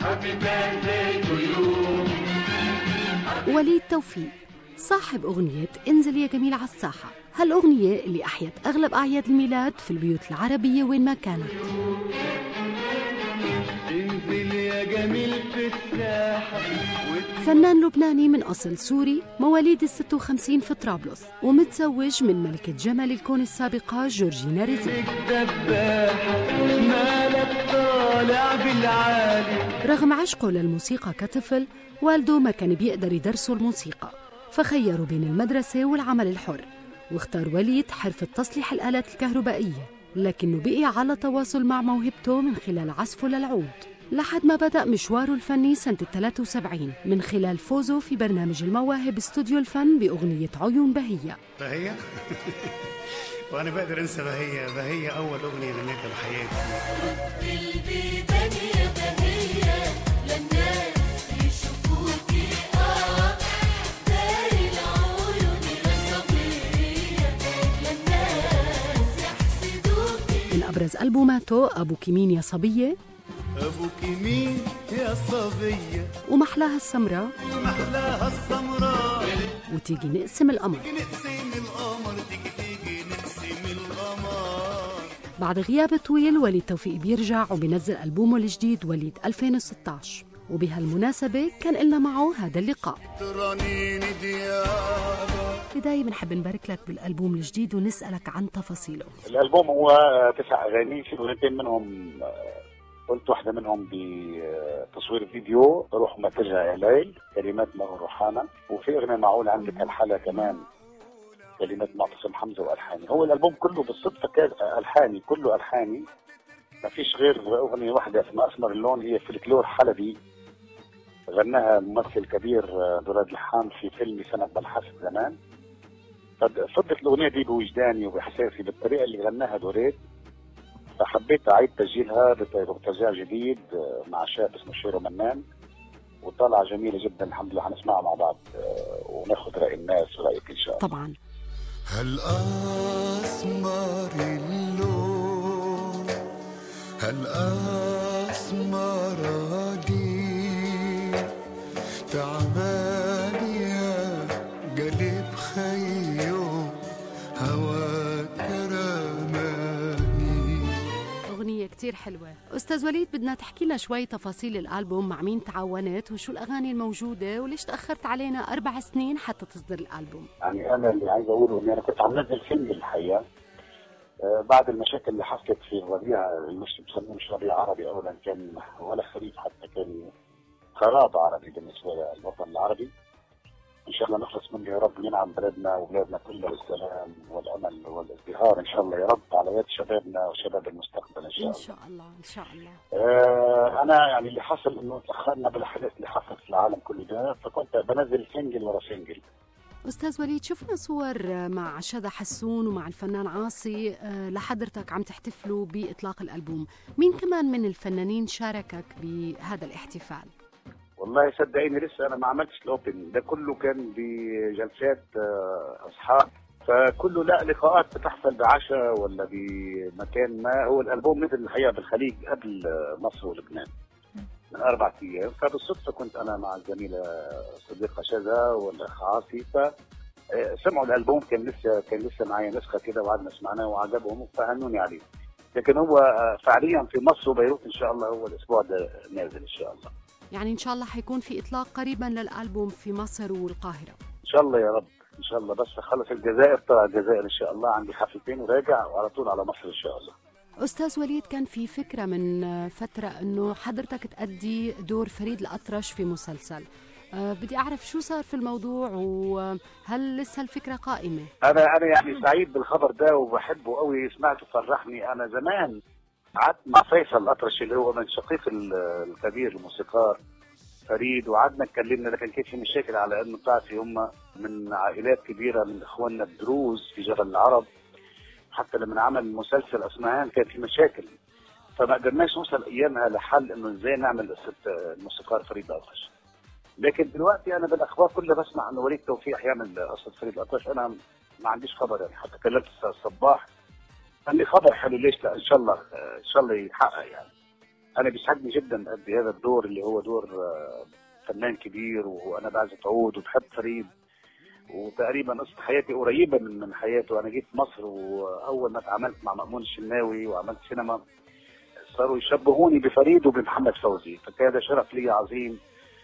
وليد توفيق صاحب أغنية انزل يا جميل على الساحة، هالأغنية اللي أحيت أغلب أعياد الميلاد في البيوت العربية وين ما كانت. انزل يا جميل في الساحة. فنان لبناني من أصل سوري، مواليد ال56 في طرابلس، ومتزوج من ملكة جمال الكون السابقة جورجينا رزق. مالك طالع بالعالي. رغم عشقه للموسيقى كطفل، والده ما كان بيقدر يدرسه الموسيقى، فخيروا بين المدرسة والعمل الحر، واختار وليد حرفة تصليح الآلات الكهربائية، لكنه بقي على تواصل مع موهبته من خلال عزفه للعود، لحد ما بدأ مشواره الفني سنة 73 من خلال فوزه في برنامج المواهب استوديو الفن بأغنية عيون بهية. بهية؟ وأنا بقدر أنسى بهية؟ بهية أول أغنية غنيتها بحياتي. من أبرز ألبوماته أبوكي مين يا صبية، أبوكي مين يا صبية، ومحلاها السمراء، محلاها السمراء، وتيجي نقسم القمر. نقسم القمر، تيجي نقسم القمر. بعد غياب طويل وليد توفيق بيرجع وبينزل ألبومه الجديد وليد 2016، وبهالمناسبة كان لنا معه هذا اللقاء. بداية بنحب نبارك لك بالألبوم الجديد ونسألك عن تفاصيله. الألبوم هو 9 أغاني، في أغنيتين منهم قلت واحدة منهم بتصوير فيديو روح ما ترجع يا ليل، كلمات مروان روحانة، وفي أغنية معقول عندك هالحالة كمان كلمات معتصم حمزة وألحاني. هو الألبوم كله بالصدفة كان ألحاني، كله ألحاني، ما فيش غير أغنية واحدة اسمها أسمر اللون، هي فلكلور حلبي غناها ممثل كبير دراد لحام في فيلم سنة بالحسن زمان. فضلت الأغنية دي بوجداني وبإحساسي بالطريقة اللي غناها دراد، فحبيت أعيد تسجيلها بترجيع جديد مع شاب اسمه شيرو منان، وطلعة جميلة جدا. الحمد لله هنسمعها مع بعض وناخذ رأي الناس ورأيك إن شاء الله. طبعا. هالأسمر اللون، هالأسمر دي تعبان يا قلب خيو هواك رماني. أغنية كتير حلوة. أستاذ وليد، بدنا تحكي لنا شوي تفاصيل الألبوم، مع مين تعاونت وشو الأغاني الموجودة وليش تأخرت علينا 4 سنين حتى تصدر الألبوم؟ يعني أنا اللي عايز أقوله إني أنا كنت عم نزل فيلم الحقيقة بعد المشاكل اللي حصلت في الربيع، مش بسموه مش ربيع عربي أولا، كان ولا خريف حتى، كان خراب عربي بالنسبة للوطن العربي. إن شاء الله نخلص منه يا رب، ننعم بلدنا وبلادنا كلها بالسلام والأمل والازدهار إن شاء الله يا رب، على يد شبابنا وشباب المستقبل إن شاء الله. إن شاء الله إن شاء الله. أنا يعني اللي حصل إنه تأخرنا بالأحداث اللي حصلت في العالم كله ده، فكنت بنزل سنجل ورا سنجل. أستاذ وليد، شفنا صور مع شذى حسون ومع الفنان عاصي لحضرتك عم تحتفلوا بإطلاق الألبوم، مين كمان من الفنانين شاركك بهذا الاحتفال؟ والله صدقيني لسه أنا ما عملتش الأوبن ده، كله كان بجلسات أصحاب، فكله لا لقاءات بتحصل بعشاء ولا بمكان ما. هو الألبوم نزل الحقيقة بالخليج قبل مصر ولبنان من 4 أيام، فبالصدفة كنت أنا مع الزميلة الصديقة شذى والأخ عاصي، فسمعوا الألبوم، كان لسه معايا نسخة كده وقعدنا سمعناه وعجبهم فهنوني عليه. لكن هو فعليا في مصر وبيروت إن شاء الله هو الأسبوع ده نازل إن شاء الله. يعني إن شاء الله حيكون في إطلاق قريبا للألبوم في مصر والقاهرة إن شاء الله يا رب إن شاء الله، بس خلص الجزائر، طلع الجزائر إن شاء الله، عندي حفلتين وراجع وعلى طول على مصر إن شاء الله. أستاذ وليد، كان في فكرة من فترة أنه حضرتك تأدي دور فريد الأطرش في مسلسل، بدي أعرف شو صار في الموضوع وهل لسه الفكرة قائمة؟ أنا يعني سعيد بالخبر ده وبحبه قوي، سمعته فرحني. أنا زمان قعدت مع فيصل الأطرش اللي هو من شقيق الكبير الموسيقار فريد، وقعدنا اتكلمنا، لكن كان في مشاكل على انه بتعرفي هم من عائلات كبيره من اخواننا الدروز في جبل العرب، حتى لما عمل مسلسل اسمهان كان في مشاكل، فما قدرناش نوصل ايامها لحل انه ازاي نعمل قصه الموسيقار فريد الأطرش. لكن دلوقتي انا بالاخبار كلها بسمع انه وليد توفيق يعمل قصه فريد الأطرش، انا ما عنديش خبر يعني، حتى كلمت الصباح قال لي خبر حلو، ليش لا، ان شاء الله يتحقق يعني. انا بيسعدني جدا ادي هذا الدور اللي هو دور فنان كبير، وانا بعزف عود وبحب فريد، وتقريبا قصه حياتي قريبه من حياته. انا جيت مصر واول ما اتعاملت مع مأمون الشناوي وعملت سينما صاروا يشبهوني بفريد وبمحمد فوزي، فكان شرف لي عظيم.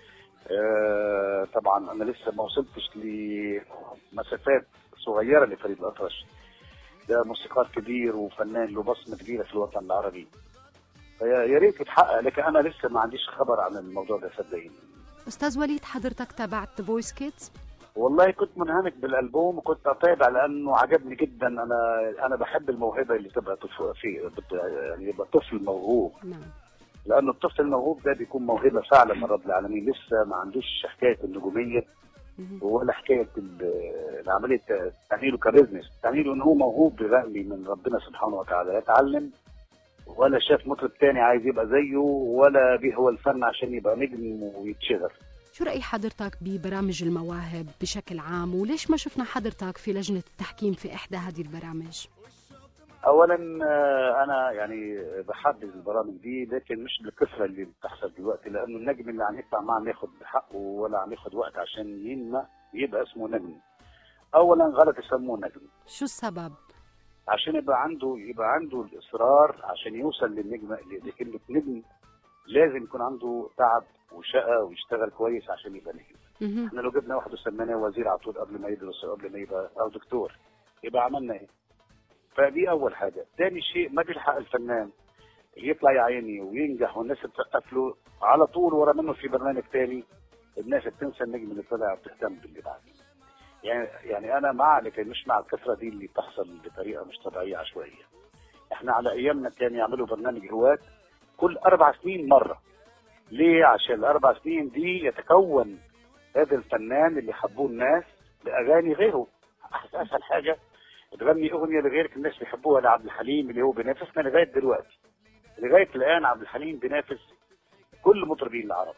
طبعا انا لسه ما وصلتش لمسافات صغيره لفريد الأطرش، ده موسيقار كبير وفنان له بصمه كبيره في الوطن العربي، فيا ريت يتحقق، لكن انا لسه ما عنديش خبر عن الموضوع ده صدقيني. أستاذ وليد، حضرتك تابعت فويس كيدز؟ والله كنت منهمك بالالبوم وكنت اتابع لانه عجبني جدا. انا بحب الموهبه اللي تبقى يعني يبقى طفل موهوب. نعم. لانه الطفل الموهوب ده بيكون موهبه فعلا من رب العالمين، لسه ما عندوش حكايه النجوميه ولا حكايه العمليه تعميله كبزنس، تعميله ان هو موهوب بيغني من ربنا سبحانه وتعالى، يتعلم ولا شاف مطرب تاني عايز يبقى زيه، ولا بيهوى الفن عشان يبقى نجم ويتشهر. شو رأي حضرتك ببرامج المواهب بشكل عام، وليش ما شفنا حضرتك في لجنة التحكيم في إحدى هذه البرامج؟ اولا انا يعني بحبذ البرامج دي، لكن مش بالكثره اللي بتحصل دلوقتي، لانه النجم اللي عم يطلع ما عم ياخد حقه ولا عم ياخد وقت عشان ينمى يبقى اسمه نجم. اولا غلط يسموه نجم. شو السبب؟ عشان يبقى عنده الاصرار عشان يوصل للنجم، لكلمه نجم لازم يكون عنده تعب وشقه ويشتغل كويس عشان يبقى نجم. احنا لو جبنا واحد وسميناه وزير على طول قبل ما يدرس قبل ما يبقى او دكتور، يبقى عملنا ايه؟ فدي اول حاجه. ثاني شيء ما بيلحق الفنان يطلع يا عيني وينجح والناس بتسقف له على طول ورا منه في برنامج ثاني، الناس بتنسى النجم اللي طلع وبتهتم باللي بعد. يعني انا مع، لكن مش مع الكثره دي اللي بتحصل بطريقه مش طبيعيه عشوائيه. احنا على ايامنا كان يعملوا برنامج هواة كل 4 سنين مره. ليه؟ عشان الاربع سنين دي يتكون هذا الفنان اللي حبوه الناس باغاني غيره. اسهل حاجه تغني اغنيه لغيرك الناس بيحبوها، لعبد الحليم اللي هو بينافسنا لغايه دلوقتي. لغايه الان عبد الحليم بينافس كل مطربين العرب.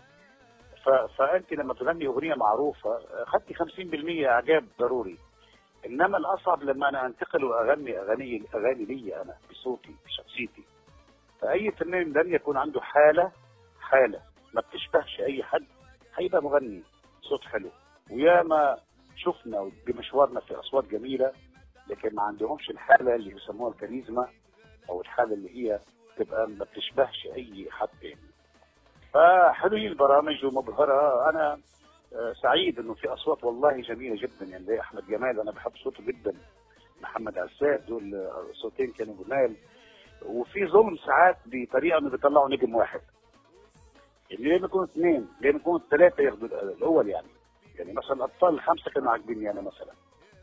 فانت لما تغني اغنيه معروفه خدتي 50% اعجاب ضروري. انما الاصعب لما انا انتقل واغني اغاني لي انا بصوتي بشخصيتي. فاي فنان لن يكون عنده حاله ما بتشبهش اي حد هيبقى مغني صوت حلو. وياما شفنا بمشوارنا في اصوات جميله لكن ما عندهمش الحاله اللي بيسموها الكاريزما، او الحاله اللي هي تبقى ما بتشبهش اي حد تاني. فحلوين البرامج ومبهره. انا سعيد انه في اصوات والله جميله جدا، يعني زي احمد جمال انا بحب صوته جدا، محمد عساد، دول صوتين كانوا جمال. وفي ظلم ساعات بطريقه انه بيطلعوا نجم واحد، يعني ليه ما يكونوا 2، ليه ما يكونوا 3 ياخدوا الاول. يعني مثلا الاطفال 5 كانوا عاجبيني انا مثلا.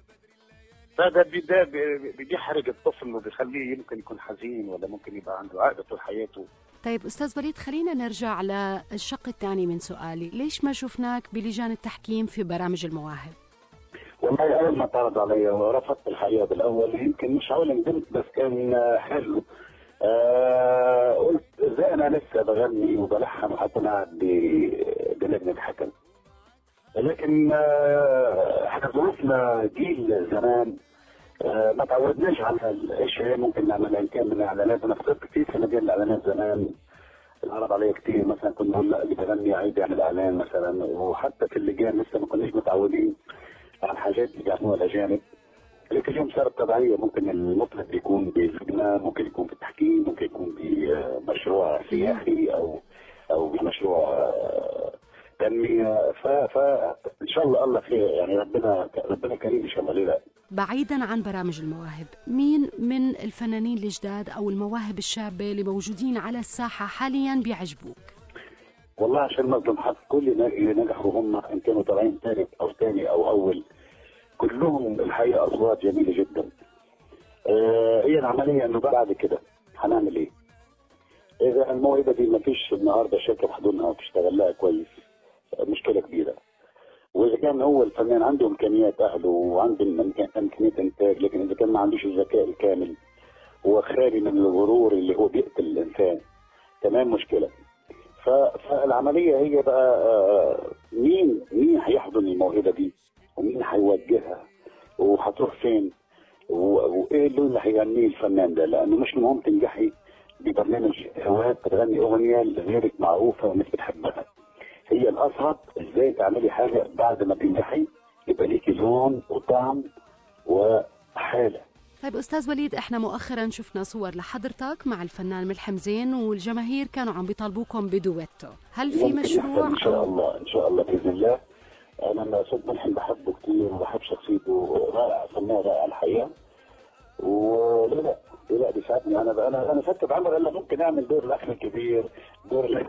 فده بيحرج الطفل وبيخليه يمكن يكون حزين ولا ممكن يبقى عنده عقده طول حياته. طيب أستاذ وليد، خلينا نرجع للشق الثاني من سؤالي، ليش ما شفناك بلجان التحكيم في برامج المواهب؟ والله أول ما تعرض علي ورفضت الحقيقة بالأول، يمكن مش هقول ندمت بس كان حلو. قلت ازاي أنا لسه بغني وبلحن وحتى قاعد بلجنة الحكم. لكن احنا ظروفنا جيل زمان ما تعودناش على الاشياء ممكن نعملها. ان كان من الاعلانات، انا فكرت كتير في مجال الاعلانات زمان، العرض عليا كتير. مثلا كنا نقول لا اللي بيغني عايز يعمل اعلان مثلا، وحتى في اللجان لسه ما كناش متعودين على الحاجات اللي بيعملوها الاجانب. لكن اليوم صارت طبيعيه، ممكن المطرب يكون بلجنه، ممكن يكون في التحكيم، ممكن يكون بمشروع سياحي او بمشروع تنميه. فان شاء الله خير، يعني ربنا كريم ان شاء الله. ليه لا؟ بعيدا عن برامج المواهب، مين من الفنانين الجداد او المواهب الشابه اللي موجودين على الساحه حاليا بيعجبوك؟ والله عشان ما اظلم حد، كل اللي نجحوا هم ان كانوا طالعين ثالث او ثاني او اول، كلهم الحقيقه اصوات جميله جدا. هي العمليه انه بعد كده هنعمل ايه؟ اذا الموهبه دي ما فيش النهارده شركه بحضنها وتشتغل لها كويس، مشكله كبيره. واذا كان هو الفنان عنده امكانيات اهله وعنده امكانيات انتاج، لكن اذا كان ما عندوش الذكاء الكامل هو خالي من الغرور اللي هو بيقتل الانسان، تمام مشكله. فالعمليه هي بقى مين هيحضن الموهبه دي، ومين هيوجهها، وهتروح فين، وايه اللون اللي هيغنيه الفنان ده. لانه مش المهم تنجحي ببرنامج هواة تغني اغنيه لغيرك معروفه والناس بتحبها. هي الاصعب ازاي تعملي حاجه بعد ما تنجحي يبقى ليكي لون وطعم وحاله. طيب أستاذ وليد، إحنا مؤخرا شفنا صور لحضرتك مع الفنان ملحم زين، والجماهير كانوا عم بيطالبوكم بدويتو، هل في مشروع؟ ان شاء الله ان شاء الله باذن الله. انا استاذ ملحم بحبه كثير وبحب شخصيته، رائع، فنان رائع الحقيقه. ولا لا بيساعدني. انا فكر بعمر الا ممكن اعمل دور الاخ الكبير، دور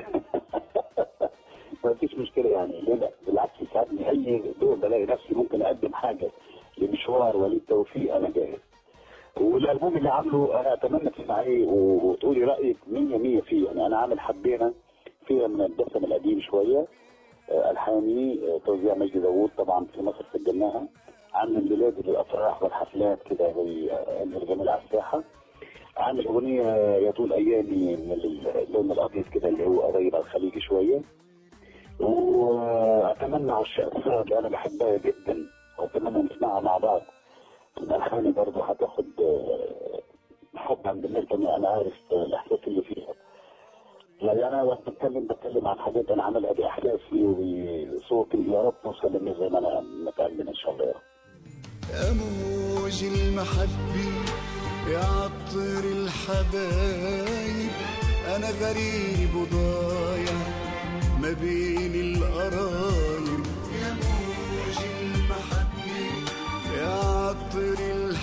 ما فيش مشكله يعني. لا بالعكس يساعدني، اي دور بلاقي نفسي ممكن اقدم حاجه لمشوار وليد توفيق انا جاهز. والالبوم اللي عامله انا اتمنى تسمعيه وتقولي رايك 100% فيه. يعني انا عامل حبينا فيها من الدسم القديم شويه، الحاني توزيع مجدي داوود طبعا في مصر سجلناها، عامل ميلاد للافراح والحفلات كده زي الجميل على الساحه. عامل اغنيه يا طول ايامي من اللون الابيض كده اللي هو قريب على الخليجي شويه. واتمنى عشاق السهر اللي انا بحبها جدا واتمنى نسمعها مع بعض. الالحان برضه هتاخد حب عند الناس، انا عارف الاحساس اللي فيها. يعني انا بتكلم عن حاجات انا عاملها باحداثي وبصوتي، يا رب توصل للناس زي ما انا متأمل ان شاء الله يا رب. اموج المحبة يا عطر الحبايب، انا غريب وضايع ما بين القرايب. يا موج المحبة يا عطر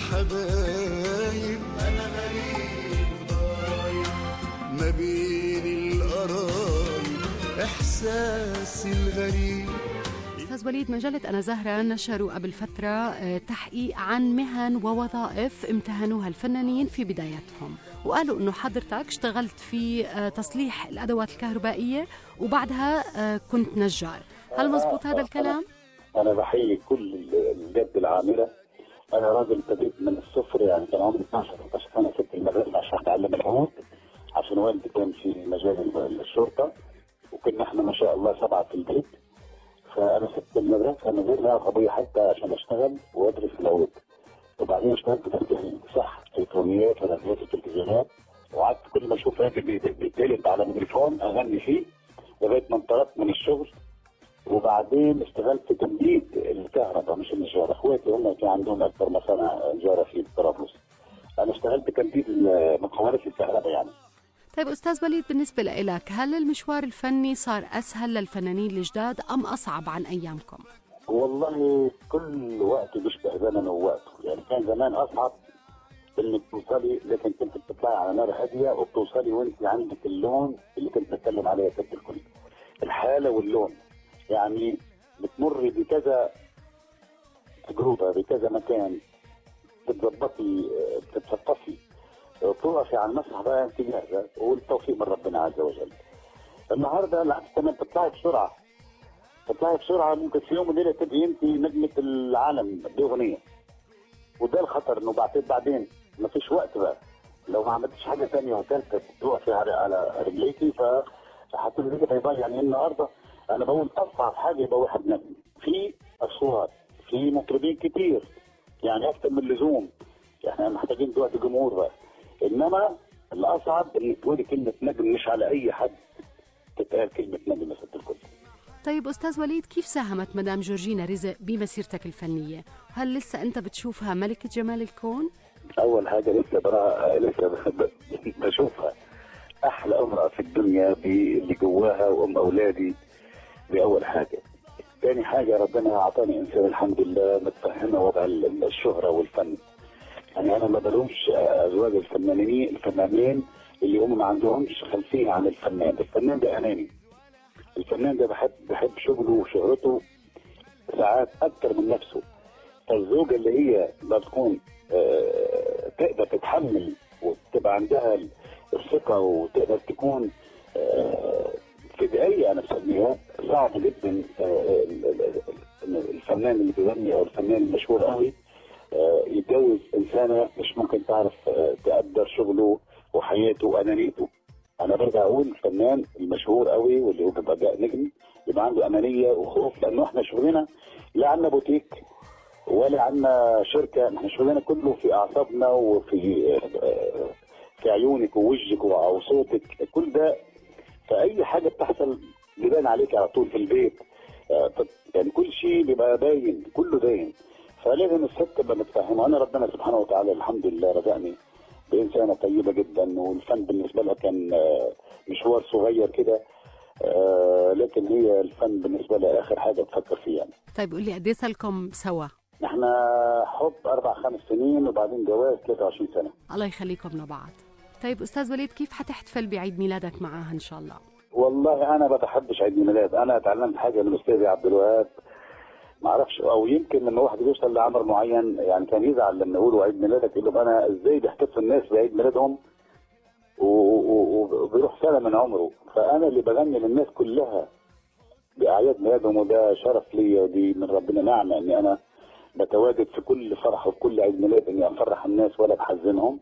الحبايب، انا غريب وضايع ما بين القرايب، احساسي الغريب. أستاذ وليد، مجلة أنا زهرة نشروا قبل فترة تحقيق عن مهن ووظائف امتهنوها الفنانين في بداياتهم، وقالوا إنه حضرتك اشتغلت في تصليح الأدوات الكهربائية وبعدها كنت نجار، هل مزبوط هذا الكلام؟ أنا بحيي كل الجد العاملة. أنا راجل ابتديت من الصفر، يعني كان عمري 12 سنة سبت المدرسة عشان أتعلم العود، عشان والدي كان في مجال الشرطة وكنا احنا ما شاء الله 7 في البيت. فانا سبت المدرسه من غير لا قضيه حتى عشان اشتغل وادرس العود. وبعدين اشتغلت تمثيل صح الكترونيات ونزلت التلفزيونات، وقعدت كل ما اشوف راجل بيتقلب على ميكروفون اغني فيه لغايه ما انطلقت من الشغل. وبعدين اشتغلت تمديد الكهرباء مش النجاره، اخواتي هم كان عندهم اكبر مصانع نجاره في طرابلس، انا اشتغلت تمديد مكونات الكهرباء يعني. طيب أستاذ وليد، بالنسبة لك هل المشوار الفني صار أسهل للفنانين الجداد أم أصعب عن أيامكم؟ والله كل وقت بيشبه زمنه ووقته، يعني كان زمان أصعب إنك توصلي، لكن كنت بتطلعي على نار هادية وبتوصلي وأنت عندك اللون اللي كنت بتكلم عليه يا ست الكل، الحالة واللون. يعني بتمر بكذا تجربة بكذا مكان، بتظبطي بتتثقفي، تقفي على المسرح بقى انت جاهزه والتوفيق من ربنا عز وجل. النهارده العكس تمام، تطلعي بسرعه ممكن في يوم وليله تبقي انت نجمه العالم باغنيه. وده الخطر انه بعدين ما فيش وقت بقى، لو ما عملتش حاجه ثانيه وثالثه توقفي على رجليكي فهتبقي بيضيع. يعني النهارده انا بقول اصعب حاجه يبقى واحد نجم في اصوات، في مطربين كتير يعني اكثر من اللزوم، احنا محتاجين دلوقتي جمهور بقى. انما الاصعب ان تقولي كلمه نجم، مش على اي حد تتقال كلمه نجم يا ست الكل. طيب أستاذ وليد، كيف ساهمت مدام جورجينا رزق بمسيرتك الفنية؟ هل لسه أنت بتشوفها ملكة جمال الكون؟ أول حاجة لسه بشوفها أحلى امرأة في الدنيا اللي جواها وأم أولادي، دي أول حاجة. ثاني حاجة ربنا أعطاني إنسان الحمد لله متفهمة وضع الشهرة والفن. يعني أنا ما بلومش أزواج الفنانين اللي هم ما عندهمش خلفية عن الفنان. الفنان ده أناني، الفنان ده بحب شغله وشهرته ساعات أكتر من نفسه. فالزوجة اللي هي بتكون تقدر تتحمل وتبقى عندها الثقة وتقدر تكون فدائية، أنا بسميها صعب جدا. الفنان اللي بيغني أو الفنان المشهور قوي يتجوز إنسانة مش ممكن تعرف تقدر شغله وحياته وأنانيته. أنا برجع أقول الفنان المشهور قوي واللي هو بيبقى نجم يبقى عنده أنانية وخوف، لأنه إحنا شغلنا لا عندنا بوتيك ولا عندنا شركة، إحنا شغلنا كله في أعصابنا وفي في عيونك ووجهك وصوتك، كل ده فأي حاجة بتحصل بيبان عليك على طول في البيت. يعني كل شيء بيبقى باين، كله باين. فلازم الست تبقى متفهمة. أنا ربنا سبحانه وتعالى الحمد لله رزقني بإنسانة طيبة جدا، والفن بالنسبة لها كان مشوار صغير كده، لكن هي الفن بالنسبة لها آخر حاجة بفكر فيها يعني. طيب قولي قد ايه صار سوا؟ احنا حب 4-5 سنين وبعدين جواز 23 سنة. الله يخليكم لبعض. طيب أستاذ وليد، كيف حتحتفل بعيد ميلادك معاها إن شاء الله؟ والله أنا ما بحبش عيد ميلاد. أنا اتعلمت حاجة من أستاذي عبد الوهاب، ما اعرفش، او يمكن لما واحد يوصل لعمر معين يعني كان يزعل لما يقولوا عيد ميلادك، يقول له انا ازاي بيحتفل الناس بعيد ميلادهم وبيروح سنه من عمره. فانا اللي بغني للناس كلها باعياد ميلادهم، وده شرف لي ودي من ربنا نعمه اني انا بتواجد في كل فرح وفي كل عيد ميلاد اني افرح الناس ولا بحزنهم.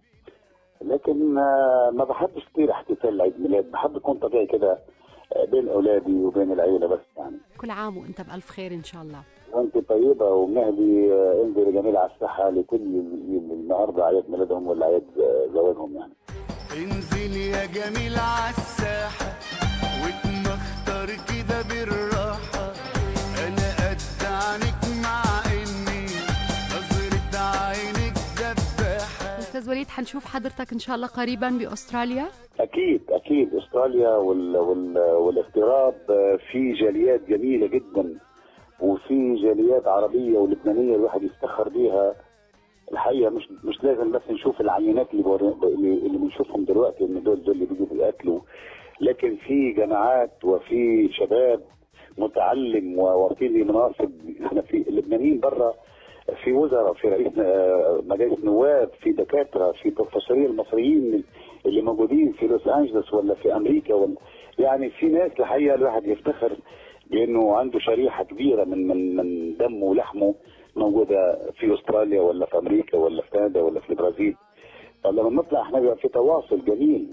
لكن ما بحبش كتير احتفال عيد ميلاد، بحب يكون طبيعي كده بين اولادي وبين العيله بس يعني. كل عام وانت بالف خير ان شاء الله. وانت طيبه ومهدي. انزل جميل على الساحه لكل النهارده اعياد ميلادهم ولا اعياد زواجهم يعني. انزل يا جميل على الساحه واتمختر كده بالراحه، انا قد عنك مع اني نظرة عينك دباحه. استاذ وليد، حنشوف حضرتك ان شاء الله قريبا باستراليا؟ اكيد استراليا والاغتراب في جاليات جميله جدا، وفي جاليات عربيه ولبنانيه الواحد يفتخر بيها الحقيقه. مش لازم بس نشوف العينات اللي بنشوفهم دلوقتي ان دول اللي بيجوا بياكلوا، لكن في جماعات وفي شباب متعلم وفي مناصب. احنا في اللبنانيين برا في وزراء، في رئيس مجالس نواب، في دكاتره، في بروفيسوريه المصريين اللي موجودين في لوس انجلوس ولا في امريكا يعني في ناس الحقيقه الواحد يفتخر بانه عنده شريحه كبيره من دمه ولحمه موجوده في استراليا ولا في امريكا ولا في كندا ولا في البرازيل. فلما نطلع احنا بيبقى في تواصل جميل،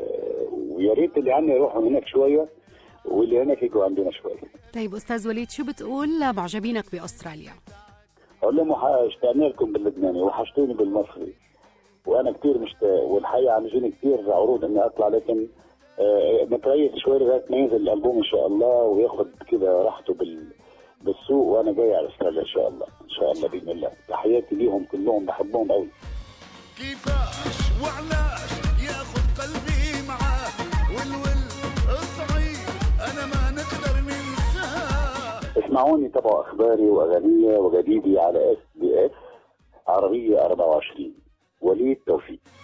ويا ريت اللي عندنا يروحوا هناك شويه واللي هناك يجوا عندنا شويه. طيب استاذ وليد، شو بتقول معجبينك باستراليا؟ اقول لهم اشتقنا لكم باللبناني وحشتوني بالمصري، وانا كثير مشتاق، والحقيقه عم يجيني كثير عروض اني اطلع، لكن متريث شوي لغايه ما ينزل الالبوم ان شاء الله وياخذ كده راحته بالسوق، وانا جاي على استراليا ان شاء الله باذن الله. تحياتي ليهم كلهم، بحبهم قوي. كيفاش وعلاش ياخذ قلبي معاه الصعيد انا ما نقدر ننساه. اسمعوني، تابعوا اخباري واغانية وجديدي على SBS عربية 24. وليد توفيق.